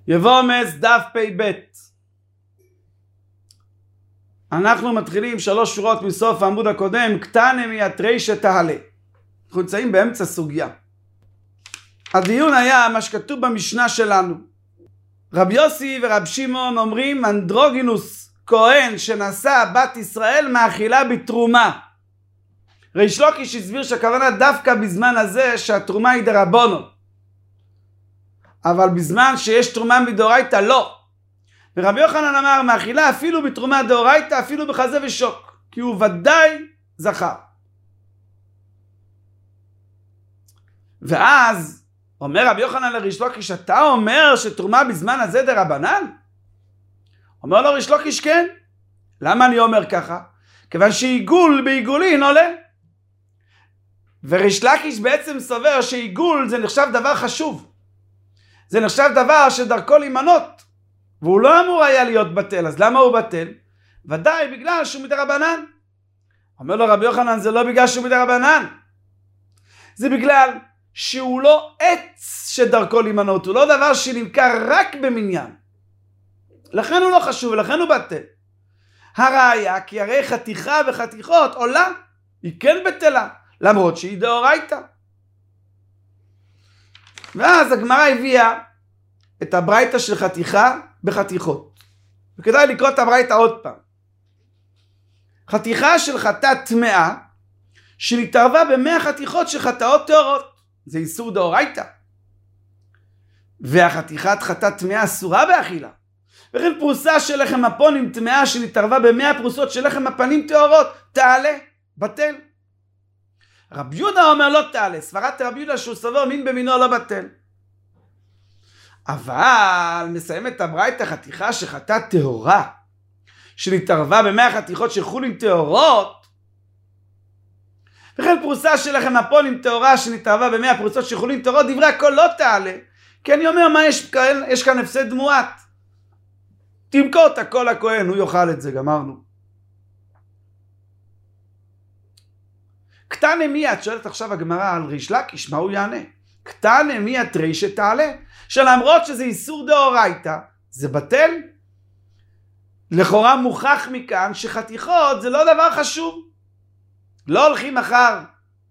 יבומס דף פ"ב. אנחנו מתחילים 3 שורות מסוף העמוד הקודם, קטנה מיתרי שתעלה. אנחנו נמצאים באמצע סוגיה. הדיון היה מה שכתוב במשנה שלנו. רבי יוסי ורב שמעון אומרים אנדרוגינוס כהן שנשא בת ישראל מאכילה בתרומה. ריש לוקיש הסביר שהכוונה דווקא בזמן הזה שהתרומה היא דרבנן, אבל בזמן שיש תרומה מדאורייתא לא. ורבי יוחנן אמר מאכילה אפילו בתרומה דאורייתא, אפילו בחזה ושוק, כי הוא ודאי זכר. ואז אומר רבי יוחנן לריש לוקיש, אתה אומר שתרומה בזמן הזה דרבנן? אומר לו ריש לוקיש, כן. למה אני אומר ככה? כיוון שעיגול בעיגולין עולה. וריש לוקיש בעצם סובר שעיגול זה נחשב דבר חשוב. זה נחשב דבר שדרכו להימנות, והוא לא אמור היה להיות בטל. אז למה הוא בטל? ודאי בגלל שהוא מדרבנן. אומר לו רבי יוחנן, זה לא בגלל שהוא מדרבנן, זה בגלל שהוא לא עץ שדרכו להימנות, הוא לא דבר שנמכר רק במניין, לכן הוא לא חשוב ולכן הוא בטל. הראיה כי הרי חתיכה וחתיכות עולה, היא כן בטלה, למרות שהיא דאורייתא. ואז הגמרא הביאה את הברייתא של חתיכה בחתיכות, וכדאי לקרוא את הברייתא עוד פעם. חתיכה של חטאת טמאה שנתערבה ב100 חתיכות של חטאות טהורות, זה איסור דאורייתא. והחתיכת חטאת טמאה אסורה באכילה. וכן פרוסה של לחם הפונים טמאה שנתערבה ב100 פרוסות של לחם הפנים טהורות, תעלה, בטל. רבי יהודה אומר לא תעלה, סברת רבי יהודה שהוא סובר מין במינו לא בטל. אבל מסיים את הברייתא חתיכה שחטאת טהורה שנתערבה ב100 חתיכות של חולין טהורות, וכן פרוסה של לחם הפונים טהורה שנתערבה ב100 פרוסות של חולין טהורות, דברי הכל לא תעלה. כי אני אומר, מה יש כאן הפסד מועט, תמכור את הכל לכהן, הוא יאכל את זה, גמרנו. קטנה מי, את שואלת עכשיו הגמרא על ריש לוקיש, מה הוא יענה? קטנה מי התרי שתעלה, שלמרות שזה איסור דאורייתא זה בטל. לכאורה מוכח מכאן שחתיכות זה לא דבר חשוב, לא הולכים אחר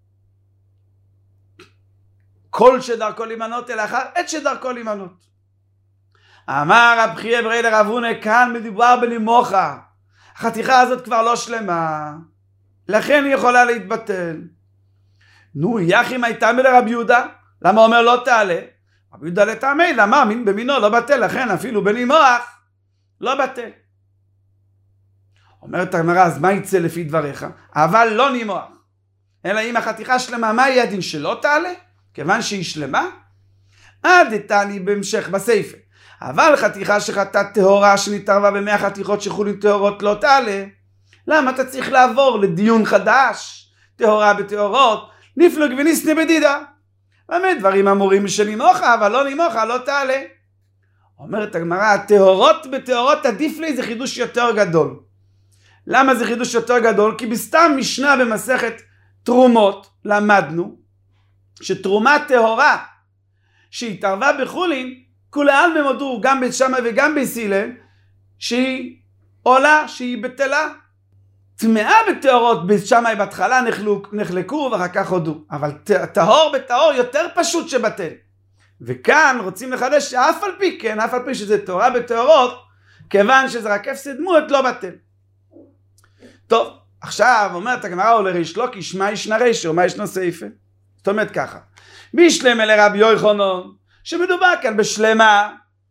כל שדרכו להימנות אלא אחר עת שדרכו להימנות. אמר רב חייא ברי לרב הונא, כאן מדובר בנימוכה, החתיכה הזאת כבר לא שלמה, לכן היא יכולה להתבטל. נו, יחי הייתה מלרבי יהודה, למה אומר לא תעלה? רבי יהודה לטעמי, למה מין במינו לא בטל, לכן אפילו בנימוח לא בטל. אומרת הגמרא, אז מה יצא לפי דבריך? אבל לא נימוח, אלא אם החתיכה שלמה, מה יהיה הדין שלא תעלה? כיוון שהיא שלמה? עד איתני בהמשך בסייפה, אבל חתיכה שחטאת טהורה שנתערבה ב100 חתיכות שחולין טהורות לא תעלה. למה אתה צריך לעבור לדיון חדש? טהורה בטהורות נפלוג וניסנה בדידה. באמת דברים אמורים שנימוכה, אבל לא נימוכה לא תעלה. אומרת הגמרא, הטהורות בטהורות עדיף לי, זה חידוש יותר גדול. למה זה חידוש יותר גדול? כי בסתם משנה במסכת תרומות למדנו שתרומה טהורה שהתערבה בחולין, כולי עלמא מודו גם בית שמאי וגם בית הלל שהיא עולה, שהיא בטלה. טמאה בטהורות בית שמאי בהתחלה נחלקו ואחר כך הודו, אבל טהור בטהור יותר פשוט שבטל. וכאן רוצים לחדש שאף על פי כן, אף על פי שזה טהורה בטהורות, כיוון שזה רק הפסד מועט לא בטל. טוב, עכשיו אומרת הגמרא ולריש לוקיש, מה ישנה רישא ומה ישנה סייפא? זאת אומרת ככה, בישלמה לרבי יוחנן שמדובר כאן בשלמה,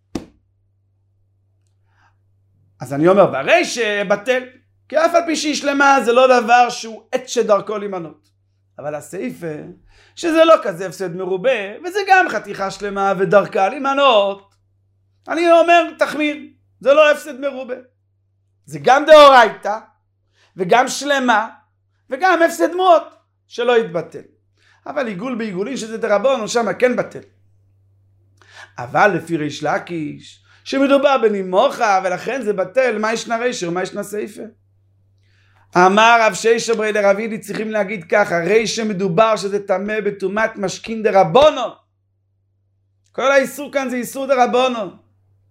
אז אני אומר ברישא בטל, כי אף על פי שהיא שלמה זה לא דבר שהוא עת שדרכו להימנות. אבל הסייפא שזה לא כזה הפסד מרובה, וזה גם חתיכה שלמה ודרכה להימנות, אני אומר תחמיר, זה לא הפסד מרובה, זה גם דאורייתא וגם שלמה וגם הפסד מועט שלא יתבטל. אבל עיגול בעיגולין שזה דרבנן שם כן בטל. אבל לפי ריש לוקיש שמדובר בנימוכה ולכן זה בטל, מה ישנה רישא ומה ישנה סייפא? אמר רב ששת ברי לרב יהודה, צריכים להגיד ככה, רישא מדובר שזה טמא בטומאת משכין דרבנן, כל האיסור כאן זה איסור דרבנן,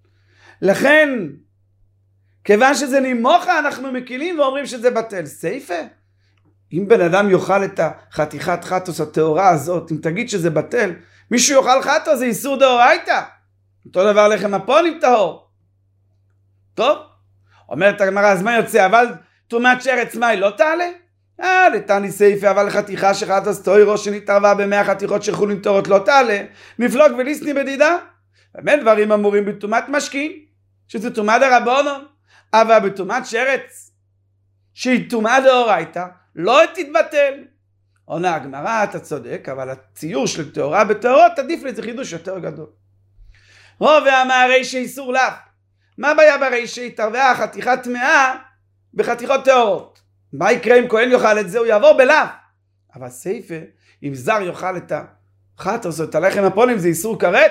לכן, כיוון שזה נימוכה, אנחנו מקילים ואומרים שזה בטל. סייפה? אם בן אדם יאכל את החתיכת חטוס הטהורה הזאת, אם תגיד שזה בטל, מישהו יאכל חטוס, זה איסור דאורייתא. אותו דבר לחם הפונים טהור. טוב? אומרת הגמרא, אז מה יוצא? אבל טומאת שרץ מה היא לא תעלה? לתני סייפה, אבל חתיכה שחטוס טהור שנתערבה ב100 חתיכות של חולין טהורות לא תעלה. נפלוג וליסני בדידה. באמת דברים אמורים בטומאת משכין, שזה טומאת דרבנן. אבל בטומאת שרץ, שהיא טומאה דאורייתא, לא תתבטל. עונה הגמרא, אתה צודק, אבל הציור של טהורה בטהורות עדיף לזה חידוש יותר גדול. רוב אמר רישא איסור לאו. מה הבעיה ברישא? התערבה חתיכה טמאה בחתיכות טהורות. מה יקרה אם כהן יאכל את זה? הוא יעבור בלאו. אבל סייפה, אם זר יאכל את החטוס או את הלחם הפונים, זה איסור כרת.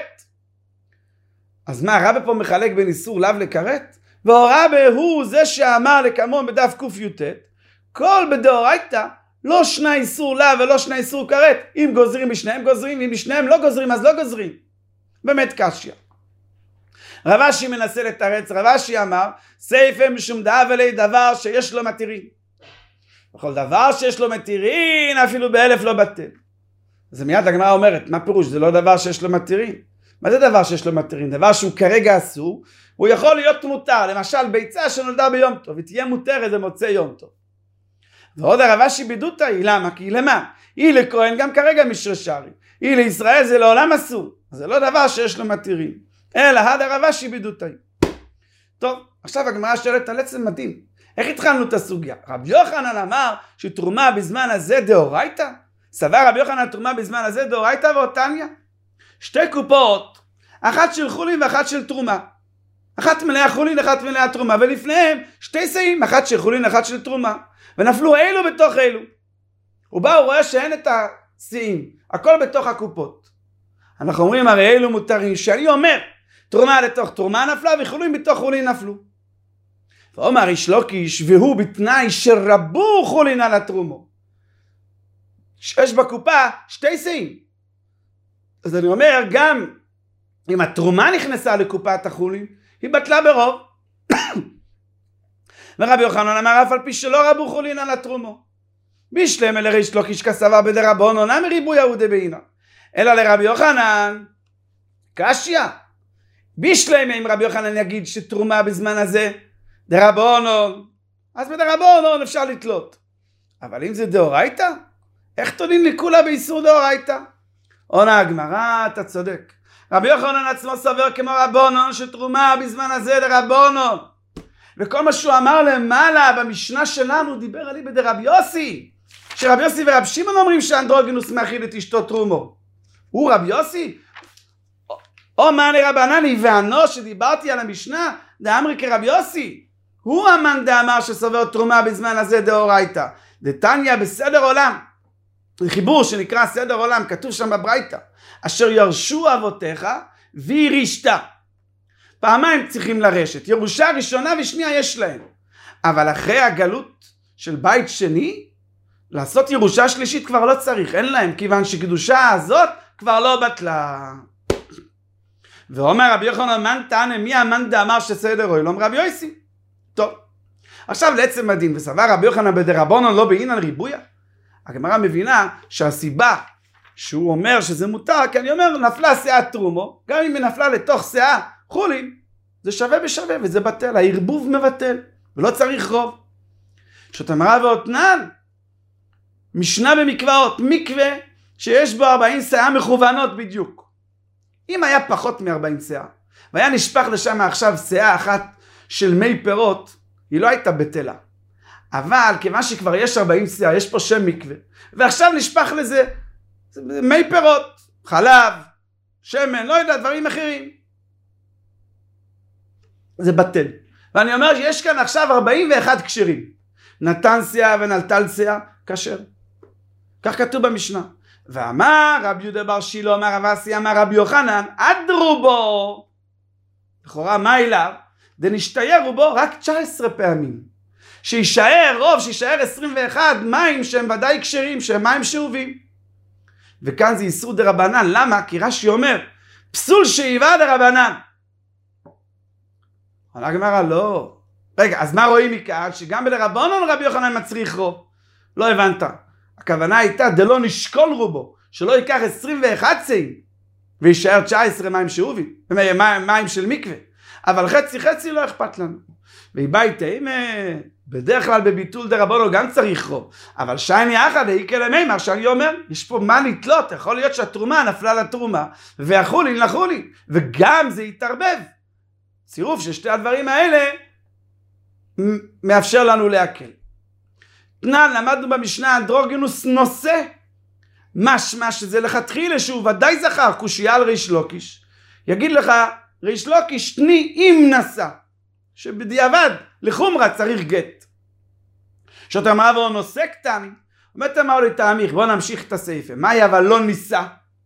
אז מה, הרב פה מחלק בין איסור לאו לכרת? והרב הוא זה שאמר לכמון בדף קי"ט, כל בדאורייתא לא שני איסור לאו ולא שני איסור כרת. אם גוזרים בשניהם גוזרים, אם בשניהם לא גוזרים אז לא גוזרים. באמת קשיא. רב אשי מנסה לתרץ. רב אשי אמר סייפה משום דאבלי דבר שיש לו מתירין. בכל דבר שיש לו מתירין אפילו באלף לא בטל. אז מיד הגמרא אומרת, מה פירוש? זה לא דבר שיש לו מתירין. מה זה דבר שיש לו מתירין? דבר שהוא כרגע אסור, הוא יכול להיות מותר. למשל ביצה שנולדה ביום טוב, היא תהיה מותרת במוצאי יום טוב. ועוד הרב אשי בדותא היא, למה? כי היא למה? היא לכהן גם כרגע משרשרי. היא לישראל זה לעולם אסור. זה לא דבר שיש לו מתירין. אלא הד הרב אשי בדותא היא. טוב, עכשיו הגמרא שואלת על עצם מדהים. איך התחלנו את הסוגיה? רבי יוחנן אמר שתרומה בזמן הזה דאורייתא? סבר רבי יוחנן תרומה בזמן הזה דאורייתא ואותניא? שתי קופות, אחת של חולין ואחת של תרומה. אחת מלאה חולין, אחת מלאה תרומה, ולפניהם שתי שאים, אחת של חולין, אחת של תרומה. ונפלו אלו בתוך אלו. הוא בא, הוא רואה שאין את השאים, הכל בתוך הקופות. אנחנו אומרים הרי אלו מותרים, שאני אומר, תרומה לתוך תרומה נפלה וחולין בתוך חולין נפלו. ואומר איש לוקיש, והוא בתנאי שרבו חולין על התרומו. יש בקופה שתי שאים. אז אני אומר, גם אם התרומה נכנסה לקופת החולין, היא בטלה ברוב. ורבי יוחנן אמר, אף על פי שלא רבו חולין על התרומו. בישלם אל ריש לוקיש כסבר בדרבנן, אמר ריבוי יהודי בעינה. אלא לרבי יוחנן, קשיא. בישלם אם רבי יוחנן יגיד שתרומה בזמן הזה, דרבנן, אז בדרבנן אפשר לתלות. אבל אם זה דאורייתא, איך תולין לכולה באיסור דאורייתא? עונה הגמרא, אתה צודק. רבי יוחנן עצמו סובר כמו רבנן שתרומה בזמן הזה דרבנן. וכל מה שהוא אמר למעלה במשנה שלנו דיבר על איבא דרבי יוסי. שרבי יוסי ורב שמעון אומרים שאנדרוגינוס מאכיל את אשתו תרומו. הוא רבי יוסי? או מאני רבנני ואנו שדיברתי על המשנה דאמרי כרבי יוסי. הוא המאן דאמר שסובר תרומה בזמן הזה דאורייתא. דתניא בסדר עולם. חיבור שנקרא סדר עולם, כתוב שם בברייתא, אשר ירשו אבותיך וירישת. פעמיים צריכים לרשת, ירושה ראשונה ושנייה יש להם. אבל אחרי הגלות של בית שני, לעשות ירושה שלישית כבר לא צריך, אין להם, כיוון שקדושה הזאת כבר לא בטלה. ואומר רבי יוחנן, מן תענה, מי המאן דאמר שסדר עולם? רבי יוסי. טוב, עכשיו לעצם הדין, וסבר רבי יוחנן בדרבנן לא בעינן ריבויה. הגמרא מבינה שהסיבה שהוא אומר שזה מותר, כי אני אומר נפלה שאה תרומו, גם אם היא נפלה לתוך שאה חולין, זה שווה בשווה וזה בטל, הערבוב מבטל, ולא צריך רוב. שתמרה ואותנן, משנה במקוואות, מקווה שיש בו 40 שאה מכוונות בדיוק. אם היה פחות מ-40 שאה, והיה נשפך לשם עכשיו שאה אחת של מי פירות, היא לא הייתה בטלה. אבל כיוון שכבר יש 40 שאה, יש פה שם מקווה, ועכשיו נשפך לזה מי פירות, חלב, שמן, לא יודע, דברים אחרים. זה בטל. ואני אומר שיש כאן עכשיו 41 כשרים. נתן שאה ונטל שאה, כשר. כך כתוב במשנה. ואמר רבי יהודה בר שילה, אמר רב אסי, אמר רבי יוחנן, אדרו בו. לכאורה מה אליו? דנשתייר רובו רק 19 פעמים. שישאר רוב, שישאר 21 מים שהם ודאי כשרים, שהם מים שאובים. וכאן זה איסור דרבנן. למה? כי רש"י אומר, פסול שאיבה דרבנן. עונה הגמרא, לא. רגע, אז מה רואים מכאן? שגם בלרבנן רבי יוחנן מצריך רוב. לא הבנת. הכוונה הייתה דלא נשקול רובו, שלא ייקח 21 צעים וישאר 19 מים שאובים, מים של מקווה. אבל חצי חצי לא אכפת לנו. והביתה, אם בדרך כלל בביטול דרבנן גם צריך רוב, אבל שייני אחד איקל למימר, שאני אומר, יש פה מה לתלות, יכול להיות שהתרומה נפלה לתרומה, ואכולין לחולין, וגם זה יתערבב. צירוף של שתי הדברים האלה מאפשר לנו להקל. תנן, למדנו במשנה אנדרוגינוס נושא, משמע שזה לכתחילה שהוא ודאי זכר, קושייה על ריש לוקיש. יגיד לך, ריש לוקיש תני אם נשא, שבדיעבד לחומרה צריך גט. שאתה אמר והוא נושא קטני, אומרת אמר לי תעמיך, בוא נמשיך את הסעיפה. מהי אבל לא נישא?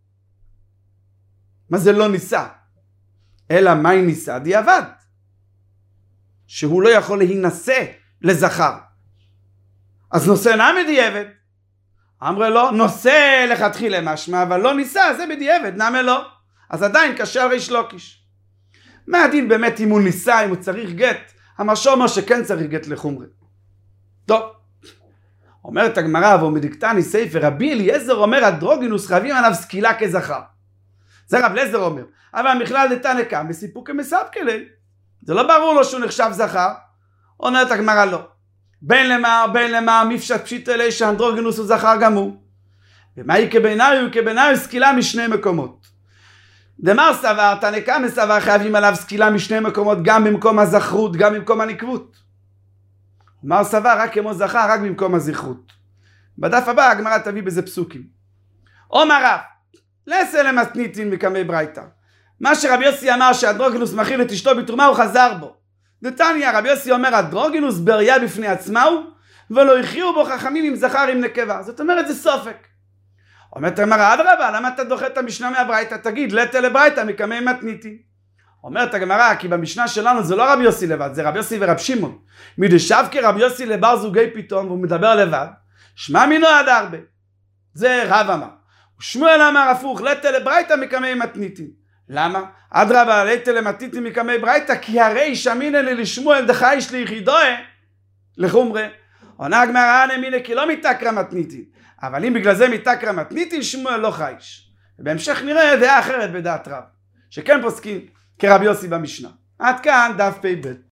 מה זה לא נישא? אלא מהי נישא? דיעבד. שהוא לא יכול להינשא לזכר. אז נושא נמי דיעבד. אמרה לו, נושא לכתחילה משמע, אבל לא נישא, זה בדיעבד, נמי לא. אז עדיין קשה ריש לוקיש. מה הדין באמת אם הוא נישא, אם הוא צריך גט? המשור אומר שכן צריך גט לחומרה. טוב. אומרת הגמרא, ומדיקתני ספר, רבי אליעזר אומר, אנדרוגינוס חייבים עליו סקילה כזכר. זה רב אליעזר אומר. אבל בכלל דתנא קמא בסיפוק מספקלי. זה לא ברור לו שהוא נחשב זכר. אומרת הגמרא לא. בין למר מפשט פשיטא ליה שאנדרוגינוס הוא זכר גם הוא. ומהי כבינאי סקילה משני מקומות. דמר סבר, תנא קמא סבר חייבים עליו סקילה משני מקומות, גם במקום הזכרות, גם במקום הנקבות. מר סבר רק כמו זכר, רק במקום הזכרות. בדף הבא הגמרא תביא בזה פסוקים. אומר רב, לעשה למתניתין מקמי ברייתא. מה שרבי יוסי אמר שאנדרוגינוס מכיל את אשתו בתרומה הוא חזר בו. דתניא רבי יוסי אומר אנדרוגינוס בראייה בפני עצמה הוא, ולא הכריעו בו חכמים עם זכר עם נקבה. זאת אומרת זה סופק. אומרת הגמרא אדרבה, למה אתה דוחה את המשנה מהברייתא? תגיד לטה לברייתא מקמי מתניתין. אומרת הגמרא כי במשנה שלנו זה לא רבי יוסי לבד, זה רבי יוסי ורב שמעון. מדשב כרבי יוסי לבר זוגי פתאום והוא מדבר לבד, שמע מינו עד הרבה. זה רב אמר. שמואל אמר הפוך, לטה לברייתא מקמי מתניתין. למה? אדרבה, לטה למתניתין מקמי ברייתא, כי הרי שמינא לשמואל דחייש ליחידוה לחומרה. עונה הגמרא נמינא כי לא מתקרא מתניתין. אבל אם בגלל זה מתקרא מתניתין, שמואל לא חייש. ובהמשך נראה דעה אחרת בדעת רב, שכן פוסקים כרבי יוסי במשנה. עד כאן דף פ"ב.